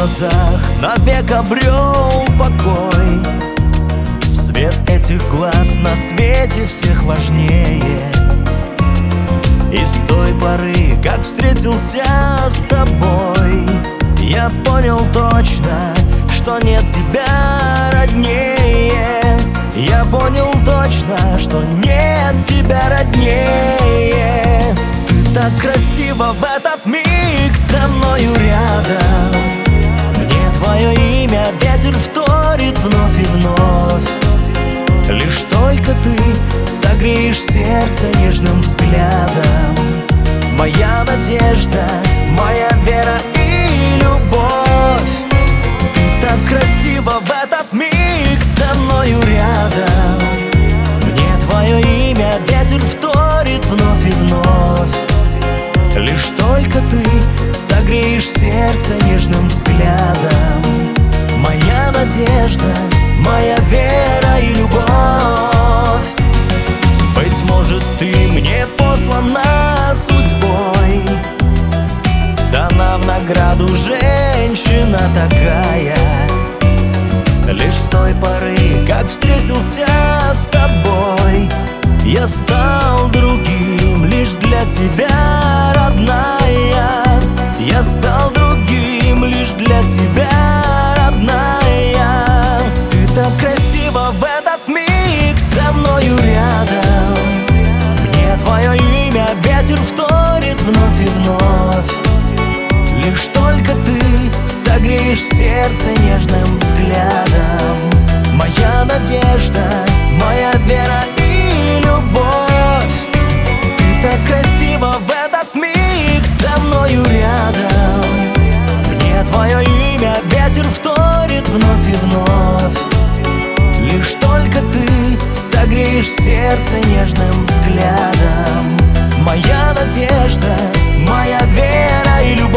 глазах навек обрел покой. Свет этих глаз на свете всех важнее. И с той поры, как встретился с тобой, я понял точно, что нет тебя роднее. Я понял точно, что нет тебя роднее. Ты так красиво в этот миг со мною рядом. Мне твое имя ветер вторит вновь и вновь. Лишь только ты согреешь сердце нежным взглядом. Моя надежда, моя вера и любовь. Ты так красиво в этот миг со мною рядом. Мне твое имя ветер вторит вновь и вновь. Лишь только ты согреешь сердце нежным взглядом. Моя надежда, моя вера и любовь. Быть может, ты мне послана судьбой, дана в награду женщина такая. Лишь с той поры, как встретился с тобой, я стал другим лишь для тебя, родная. Я стал другим лишь для тебя, родная. Ты так красиво в этот миг со мною рядом. Мне твое имя ветер вторит вновь и вновь. Лишь только ты согреешь сердце нежным взглядом. Моя надежда, моя вера и любовь. Ты так красиво в этот миг со мною рядом. Мне твое имя ветер вторит вновь и вновь. Лишь только ты согреешь сердце нежным взглядом. Моя надежда, моя вера и любовь.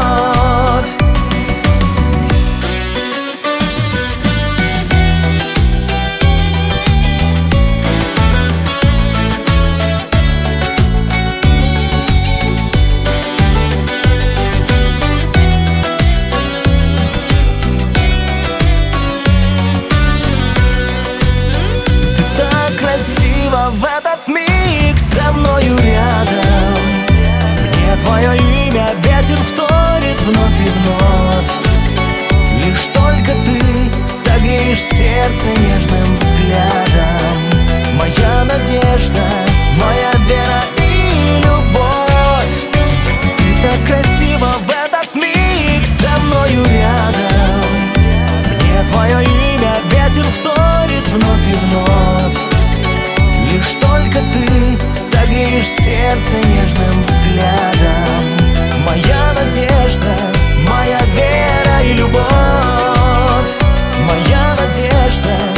Красиво в этот миг со мною рядом. Мне твое имя ветер вторит вновь и вновь. Лишь только ты согреешь сердце нежным взглядом. Моя надежда, моя вера и любовь. Ты так красиво в этот миг со мною рядом. Мне твое имя ветер вторит вновь и вновь. Лишь только ты согреешь сердце нежным взглядом. Моя надежда, моя вера и любовь. Моя надежда,